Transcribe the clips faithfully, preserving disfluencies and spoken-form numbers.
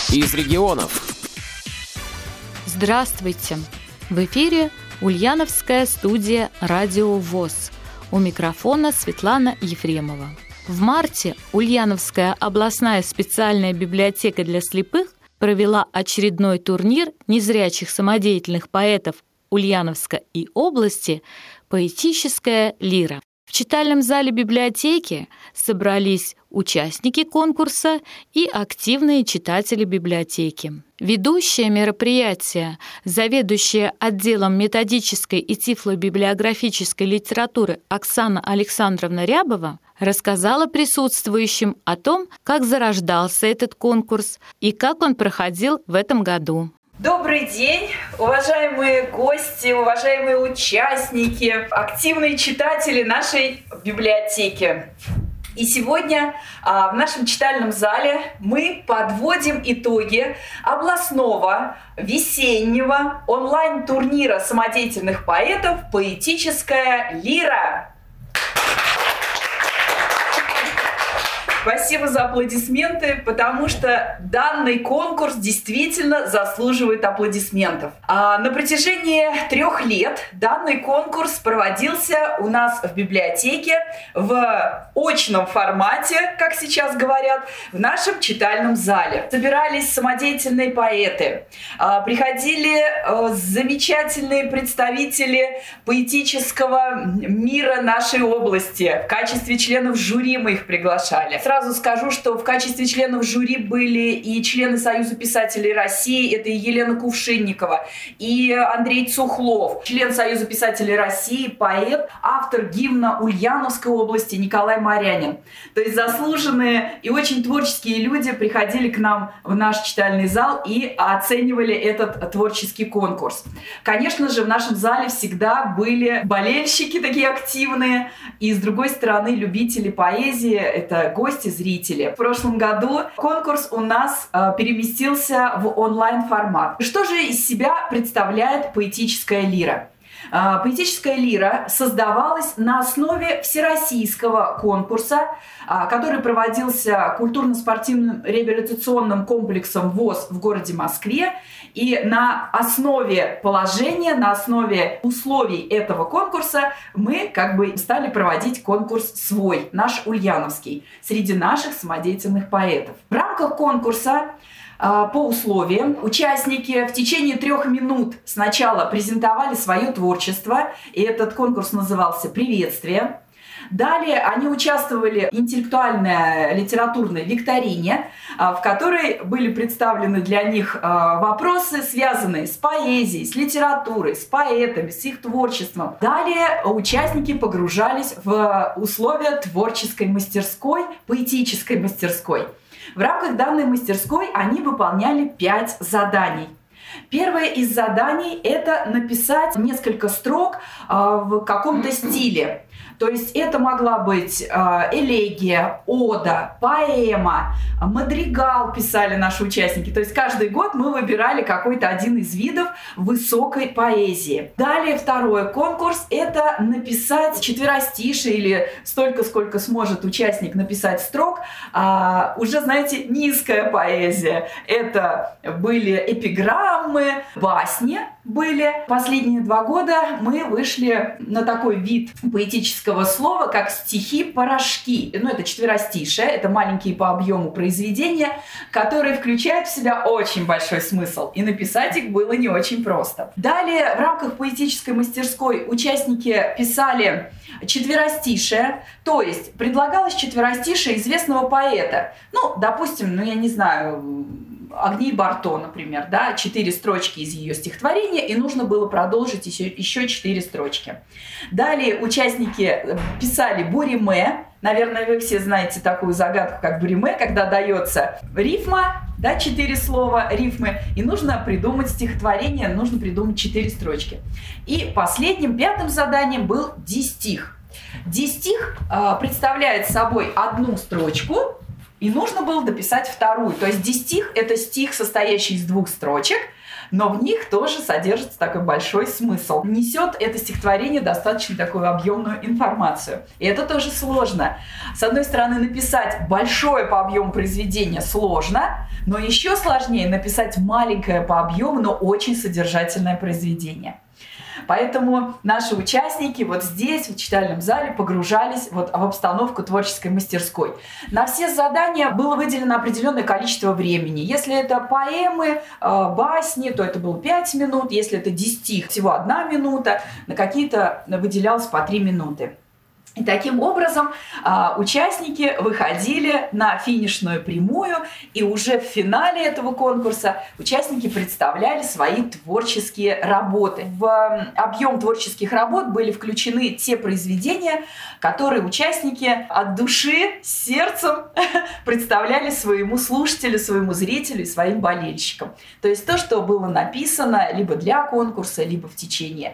из регионов. Здравствуйте! В эфире Ульяновская студия «Радио ВОС». У микрофона Светлана Ефремова. В марте Ульяновская областная специальная библиотека для слепых провела очередной турнир незрячих самодеятельных поэтов Ульяновска и области «Поэтическая лира». В читальном зале библиотеки собрались участники конкурса и активные читатели библиотеки. Ведущая мероприятия, заведующая отделом методической и тифлобиблиографической литературы Оксана Александровна Рябова, рассказала присутствующим о том, как зарождался этот конкурс и как он проходил в этом году. Добрый день, уважаемые гости, уважаемые участники, активные читатели нашей библиотеки. И сегодня а, в нашем читальном зале мы подводим итоги областного весеннего онлайн-турнира самодеятельных поэтов «Поэтическая лира». Спасибо за аплодисменты, потому что данный конкурс действительно заслуживает аплодисментов. А на протяжении трех лет данный конкурс проводился у нас в библиотеке в очном формате, как сейчас говорят, в нашем читальном зале. Собирались самодеятельные поэты, приходили замечательные представители поэтического мира нашей области. В качестве членов жюри мы их приглашали. Сразу скажу, что в качестве членов жюри были и члены Союза писателей России, это и Елена Кувшинникова, и Андрей Цухлов, член Союза писателей России, поэт, автор гимна Ульяновской области Николай Морянин. То есть заслуженные и очень творческие люди приходили к нам в наш читальный зал и оценивали этот творческий конкурс. Конечно же, в нашем зале всегда были болельщики такие активные, и с другой стороны любители поэзии, это гости, зрители. В прошлом году конкурс у нас э, переместился в онлайн-формат. Что же из себя представляет поэтическая лира? Э, поэтическая лира создавалась на основе всероссийского конкурса, э, который проводился культурно-спортивным реабилитационным комплексом ВОС в городе Москве. И на основе положения, на основе условий этого конкурса мы как бы стали проводить конкурс свой, наш ульяновский, среди наших самодеятельных поэтов. В рамках конкурса по условиям участники в течение трех минут сначала презентовали свое творчество, и этот конкурс назывался «Приветствие». Далее они участвовали в интеллектуальной литературной викторине, в которой были представлены для них вопросы, связанные с поэзией, с литературой, с поэтами, с их творчеством. Далее участники погружались в условия творческой мастерской, поэтической мастерской. В рамках данной мастерской они выполняли пять заданий. Первое из заданий – это написать несколько строк в каком-то стиле. То есть это могла быть элегия, ода, поэма, мадригал писали наши участники. То есть каждый год мы выбирали какой-то один из видов высокой поэзии. Далее второй конкурс – это написать четверостишие или столько, сколько сможет участник написать строк. А, уже, знаете, низкая поэзия. Это были эпиграммы, басни были. Последние два года мы вышли на такой вид поэтического слова, как стихи-порошки. Ну, это четверостишие, это маленькие по объему произведения, которые включают в себя очень большой смысл. И написать их было не очень просто. Далее, в рамках поэтической мастерской участники писали четверостишие, то есть предлагалось четверостишие известного поэта. Ну, допустим, ну, я не знаю, Агнии Барто, например, да, четыре строчки из ее стихотворения, и нужно было продолжить еще, еще четыре строчки. Далее участники писали буриме. Наверное, вы все знаете такую загадку, как буриме, когда дается рифма, да, четыре слова рифмы, и нужно придумать стихотворение, нужно придумать четыре строчки. И последним, пятым заданием был дистих. Дистих э, представляет собой одну строчку, и нужно было дописать вторую. То есть дистих – это стих, состоящий из двух строчек. но в них тоже содержится такой большой смысл. Несет это стихотворение достаточно такую объемную информацию. И это тоже сложно. С одной стороны, написать большое по объему произведение сложно, но еще сложнее написать маленькое по объему, но очень содержательное произведение. Поэтому наши участники вот здесь, в читальном зале, погружались вот в обстановку творческой мастерской. На все задания было выделено определенное количество времени. Если это поэмы, басни, то это было пять минут. Если это дистих, всего одна минута. На какие-то выделялось по три минуты. И таким образом а, участники выходили на финишную прямую, и уже в финале этого конкурса участники представляли свои творческие работы. В объем творческих работ были включены те произведения, которые участники от души, сердцем представляли своему слушателю, своему зрителю и своим болельщикам. То есть то, что было написано либо для конкурса, либо в течение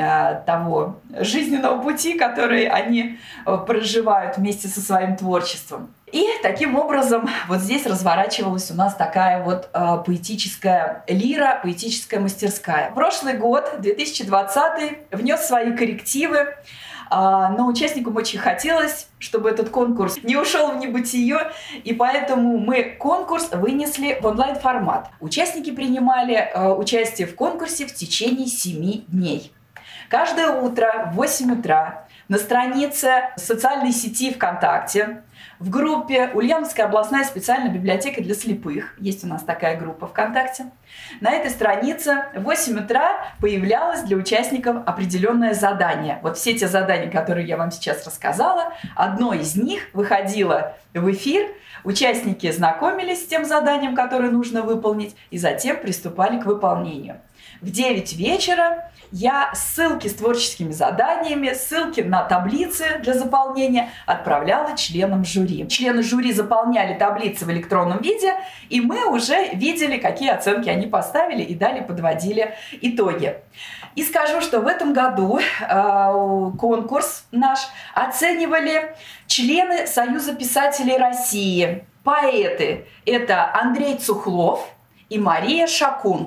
того жизненного пути, который они проживают вместе со своим творчеством. И таким образом вот здесь разворачивалась у нас такая вот э, поэтическая лира, поэтическая мастерская. Прошлый год, две тысячи двадцатый, внес свои коррективы, э, но участникам очень хотелось, чтобы этот конкурс не ушел в небытие, и поэтому мы конкурс вынесли в онлайн-формат. Участники принимали э, участие в конкурсе в течение семи дней. Каждое утро в восемь утра на странице социальной сети ВКонтакте в группе «Ульяновская областная специальная библиотека для слепых», есть у нас такая группа ВКонтакте, на этой странице в восемь утра появлялось для участников определенное задание. Вот все те задания, которые я вам сейчас рассказала, одно из них выходило в эфир, участники знакомились с тем заданием, которое нужно выполнить, и затем приступали к выполнению. В девять вечера я ссылки с творческими заданиями, ссылки на таблицы для заполнения отправляла членам жюри. Члены жюри заполняли таблицы в электронном виде, и мы уже видели, какие оценки они поставили, и далее подводили итоги. И скажу, что в этом году э, конкурс наш оценивали члены Союза писателей России, поэты. Это Андрей Цухлов и Мария Шакун.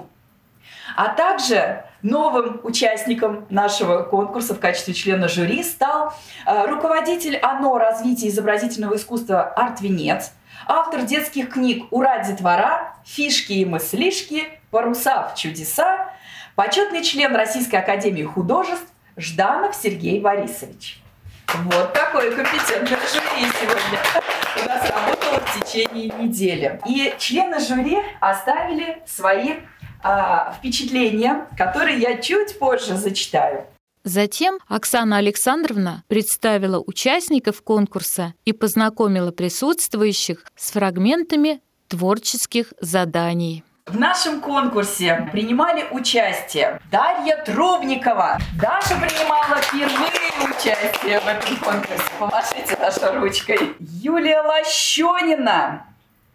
А также новым участником нашего конкурса в качестве члена жюри стал э, руководитель ОНО развития изобразительного искусства «Арт-Венец», автор детских книг «Ура, детвора», «Фишки и мыслишки», «Паруса в чудеса», почетный член Российской академии художеств Жданов Сергей Борисович. Вот такое компетентное жюри сегодня у нас работало в течение недели. И члены жюри оставили свои впечатления, которые я чуть позже зачитаю. Затем Оксана Александровна представила участников конкурса и познакомила присутствующих с фрагментами творческих заданий. В нашем конкурсе принимали участие Дарья Трубникова. Даша принимала впервые участие в этом конкурсе. Помашите Даша ручкой. Юлия Лощенина.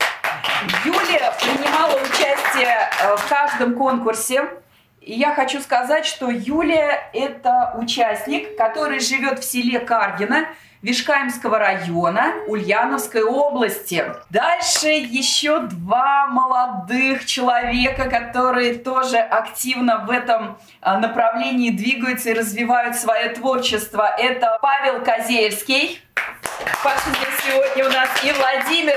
Юлия принимала участие в каждом конкурсе. И я хочу сказать, что Юлия – это участник, который живет в селе Каргино Вишкаемского района Ульяновской области. Дальше еще два молодых человека, которые тоже активно в этом направлении двигаются и развивают свое творчество. Это Павел Козельский. Паша здесь сегодня у нас, и Владимир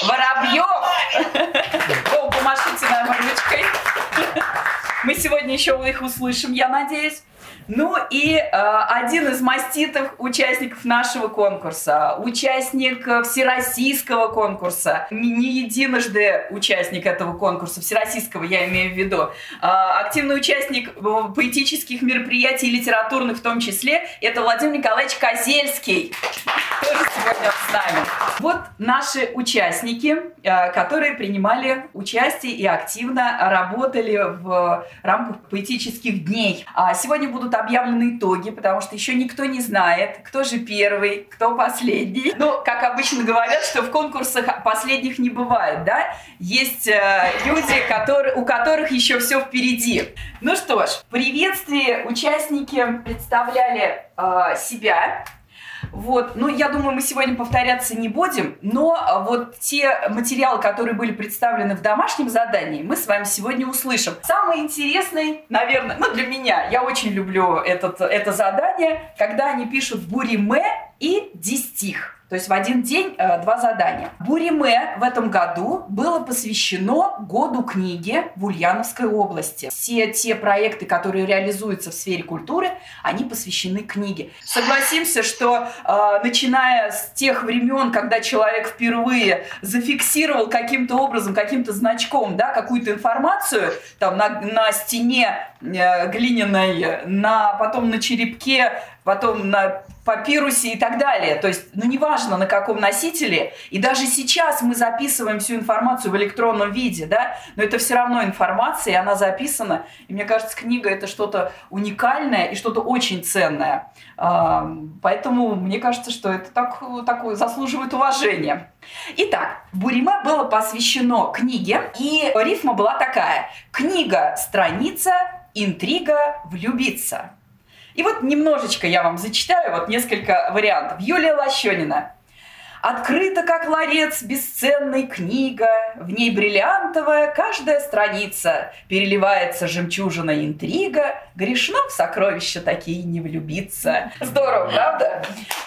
Воробьев. О, помашите нам ручкой. Мы сегодня еще их услышим, я надеюсь. Ну и э, один из маститых участников нашего конкурса, участник всероссийского конкурса, не, не единожды участник этого конкурса, всероссийского я имею в виду, э, активный участник поэтических мероприятий, литературных в том числе, это Владимир Николаевич Козельский, тоже сегодня с нами. Вот наши участники, э, которые принимали участие и активно работали в рамках поэтических дней. А сегодня будут объявлены итоги, потому что еще никто не знает, кто же первый, кто последний. Ну, как обычно говорят, что в конкурсах последних не бывает, да? Есть э, люди, которые, у которых еще все впереди. Ну что ж, в приветствии участники представляли э, себя. Вот. Ну, я думаю, мы сегодня повторяться не будем, но вот те материалы, которые были представлены в домашнем задании, мы с вами сегодня услышим. Самый интересный, наверное, ну, для меня, я очень люблю этот, это задание, когда они пишут буриме и дистих. То есть в один день э, два задания. Буриме в этом году было посвящено году книги в Ульяновской области. Все те проекты, которые реализуются в сфере культуры, они посвящены книге. Согласимся, что э, начиная с тех времен, когда человек впервые зафиксировал каким-то образом, каким-то значком, да, какую-то информацию там, на, на стене э, глиняной, на, потом на черепке, потом на папирусе и так далее. То есть, ну, неважно, на каком носителе. И даже сейчас мы записываем всю информацию в электронном виде, да, но это все равно информация, и она записана. И мне кажется, книга – это что-то уникальное и что-то очень ценное. Поэтому мне кажется, что это так, такое заслуживает уважения. Итак, буриме было посвящено книге, и рифма была такая. Книга, страница, интрига, влюбиться. И вот немножечко я вам зачитаю, вот несколько вариантов. Юлия Лощёнина. Открыта, как ларец, бесценной книга, в ней бриллиантовая каждая страница, переливается жемчужина интрига, грешно в сокровища такие не влюбиться. Здорово, правда?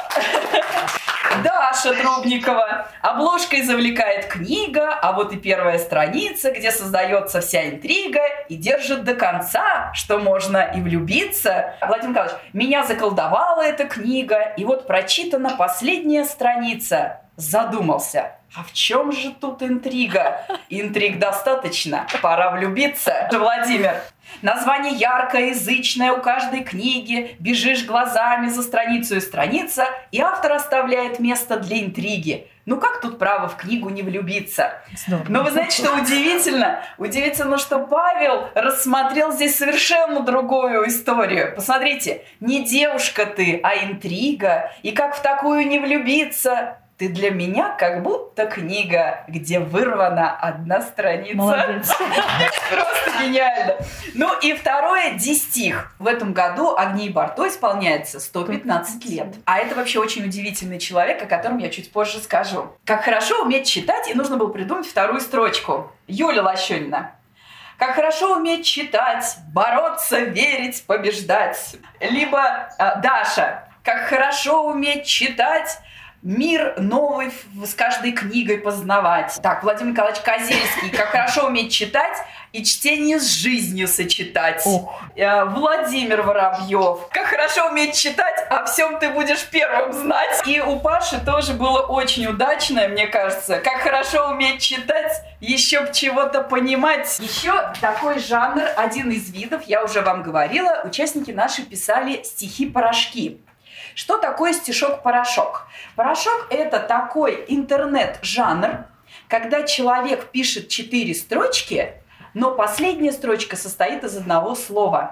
Даша Трубникова. Обложкой завлекает книга, а вот и первая страница, где создается вся интрига и держит до конца, что можно и влюбиться. Владимир Николаевич, меня заколдовала эта книга, и вот прочитана последняя страница. Задумался. А в чем же тут интрига? Интриг достаточно, пора влюбиться. Владимир. Название яркое, язычное у каждой книги. Бежишь глазами за страницу и страница, и автор оставляет место для интриги. Ну как тут право в книгу не влюбиться? Здорово. Но вы знаете, что удивительно? Удивительно, что Павел рассмотрел здесь совершенно другую историю. Посмотрите, не девушка ты, а интрига. И как в такую не влюбиться? Ты для меня как будто книга, где вырвана одна страница. Молодец. Просто гениально. Ну и второе, дистих. В этом году Агнии Барто исполняется сто пятнадцать лет. А это вообще очень удивительный человек, о котором я чуть позже скажу. Как хорошо уметь читать, и нужно было придумать вторую строчку. Юля Лощёнина. Как хорошо уметь читать, бороться, верить, побеждать. Либо э, Даша. Как хорошо уметь читать, мир новый с каждой книгой познавать. Так, Владимир Николаевич Козельский. Как хорошо уметь читать и чтение с жизнью сочетать. Ох. Владимир Воробьев. Как хорошо уметь читать, о всем ты будешь первым знать. И у Паши тоже было очень удачное, мне кажется. Как хорошо уметь читать, еще б чего-то понимать. Еще такой жанр, один из видов, я уже вам говорила, участники наши писали стихи-порошки. Что такое стишок-порошок? Порошок – это такой интернет-жанр, когда человек пишет четыре строчки, но последняя строчка состоит из одного слова.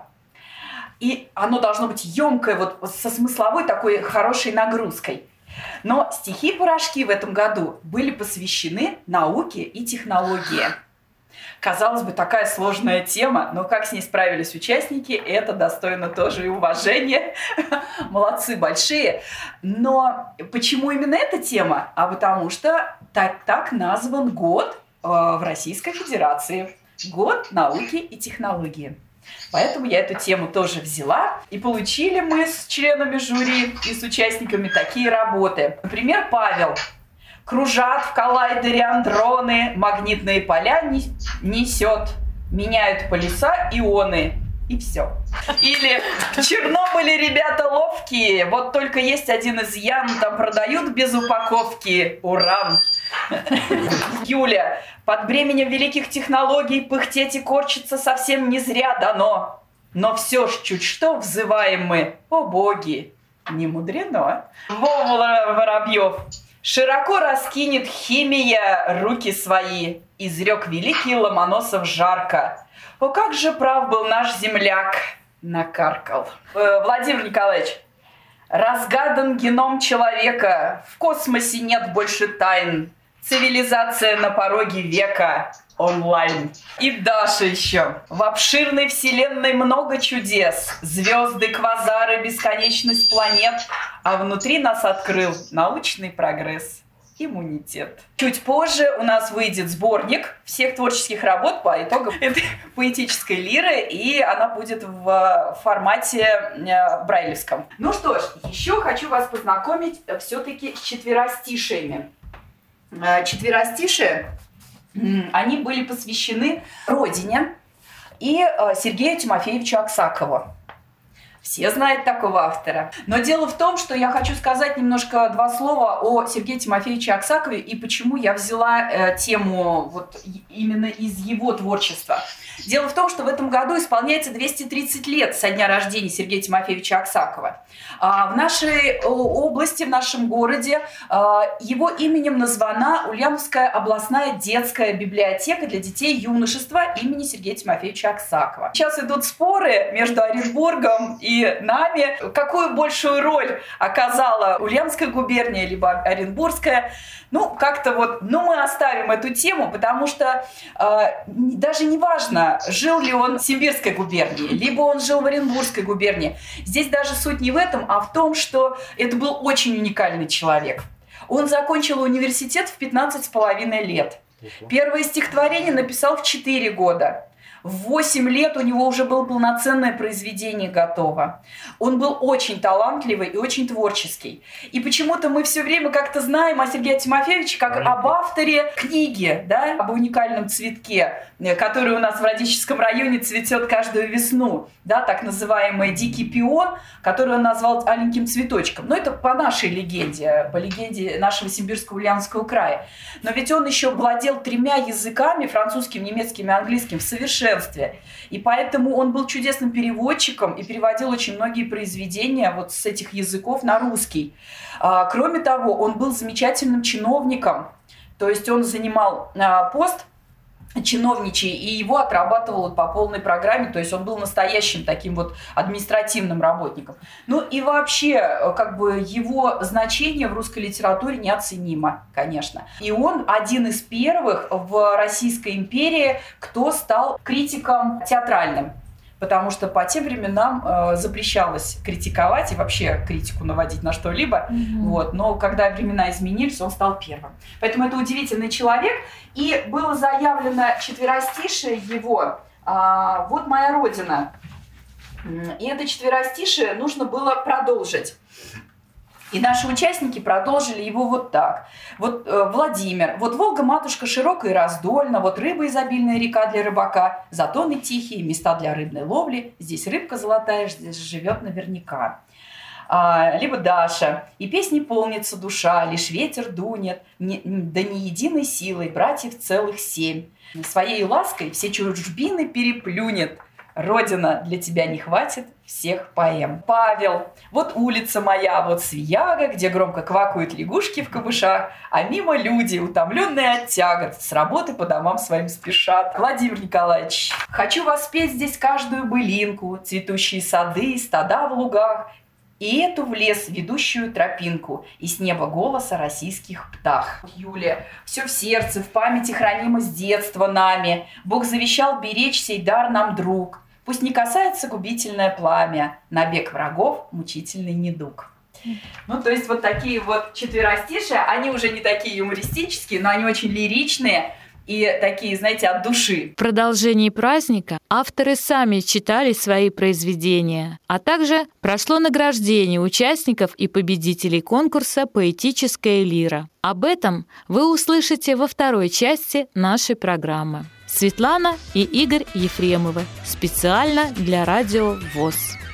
И оно должно быть емкое, вот со смысловой такой хорошей нагрузкой. Но стихи-порошки в этом году были посвящены науке и технологии. Казалось бы, такая сложная тема, но как с ней справились участники, это достойно тоже и уважения. Молодцы большие. Но почему именно эта тема? А потому что так, так назван год э, в Российской Федерации. Год науки и технологии. Поэтому я эту тему тоже взяла. И получили мы с членами жюри и с участниками такие работы. Например, Павел. Кружат в коллайдере андроны, магнитные поля несет, меняют полюса ионы. И все. Или в Чернобыле ребята ловкие, вот только есть один изъян, там продают без упаковки уран. Юля, под бременем великих технологий пыхтеть и корчиться совсем не зря дано. Но все ж чуть что взываем мы, о боги, не мудрено. Вова Воробьев. Широко раскинет химия руки свои, изрек великий Ломоносов жарко. О, как же прав был наш земляк, накаркал. Э, Владимир Николаевич, разгадан геном человека, в космосе нет больше тайн. Цивилизация на пороге века. Онлайн. И Даша еще. В обширной вселенной много чудес. Звезды, квазары, бесконечность планет. А внутри нас открыл научный прогресс. Иммунитет. Чуть позже у нас выйдет сборник всех творческих работ по итогам этой поэтической лиры, и она будет в формате брайлевском. Ну что ж, еще хочу вас познакомить все-таки с четверостишиями. Четверостишие, они были посвящены родине и Сергею Тимофеевичу Аксакову. Все знают такого автора. Но дело в том, что я хочу сказать немножко два слова о Сергее Тимофеевиче Аксакове и почему я взяла э, тему вот именно из его творчества. Дело в том, что в этом году исполняется двести тридцать лет со дня рождения Сергея Тимофеевича Аксакова. А в нашей области, в нашем городе его именем названа Ульяновская областная детская библиотека для детей и юношества имени Сергея Тимофеевича Аксакова. Сейчас идут споры между Оренбургом и нами, какую большую роль оказала Ульяновская губерния либо Оренбургская. Ну, как-то вот, ну, мы оставим эту тему, потому что э, даже не важно, жил ли он в Симбирской губернии, либо он жил в Оренбургской губернии. Здесь даже суть не в этом, а в том, что это был очень уникальный человек. Он закончил университет в пятнадцать с половиной лет. Первое стихотворение написал в четыре года. В восемь лет у него уже было полноценное произведение готово. Он был очень талантливый и очень творческий. И почему-то мы все время как-то знаем о Сергее Тимофеевиче как об авторе книги, да, об уникальном цветке, который у нас в Радищевском районе цветет каждую весну, да, так называемый дикий пион, который он назвал аленьким цветочком. Но это по нашей легенде, по легенде нашего Симбирского Ульяновского края. Но ведь он еще владел тремя языками, французским, немецким и английским, в совершенстве. И поэтому он был чудесным переводчиком и переводил очень многие произведения вот с этих языков на русский. Кроме того, он был замечательным чиновником, то есть он занимал пост чиновничий, и его отрабатывал по полной программе, то есть он был настоящим таким вот административным работником. Ну и вообще, как бы его значение в русской литературе неоценимо, конечно. И он один из первых в Российской империи, кто стал критиком театральным. Потому что по тем временам э, запрещалось критиковать и вообще критику наводить на что-либо. Mm-hmm. Вот. Но когда времена изменились, он стал первым. Поэтому это удивительный человек. И было заявлено четверостишие его э, «Вот моя родина». И это четверостишие нужно было продолжить. И наши участники продолжили его вот так. Вот э, Владимир. Вот Волга, матушка, широкая и раздольна. Вот рыба изобильная река для рыбака. Затоны тихие, места для рыбной ловли. Здесь рыбка золотая, здесь живет наверняка. А, либо Даша. И песни полнится душа, лишь ветер дунет. Не, да не единой силой, братьев целых семь. Своей лаской все чужбины переплюнет. Родина, для тебя не хватит всех поэм. Павел. Вот улица моя, вот Свияга, где громко квакают лягушки в камышах, а мимо люди, утомленные от тягот, с работы по домам своим спешат. Владимир Николаевич. Хочу воспеть здесь каждую былинку, цветущие сады, стада в лугах, и эту в лес ведущую тропинку, и с неба голоса российских птах. Юлия. Все в сердце, в памяти хранимо с детства нами. Бог завещал беречь сей дар нам, друг. Пусть не касается губительное пламя, набег врагов мучительный недуг. Ну, то есть вот такие вот четверостишия, они уже не такие юмористические, но они очень лиричные и такие, знаете, от души. В продолжении праздника авторы сами читали свои произведения, а также прошло награждение участников и победителей конкурса «Поэтическая лира». Об этом вы услышите во второй части нашей программы. Светлана и Игорь Ефремовы. Специально для Радио ВОС.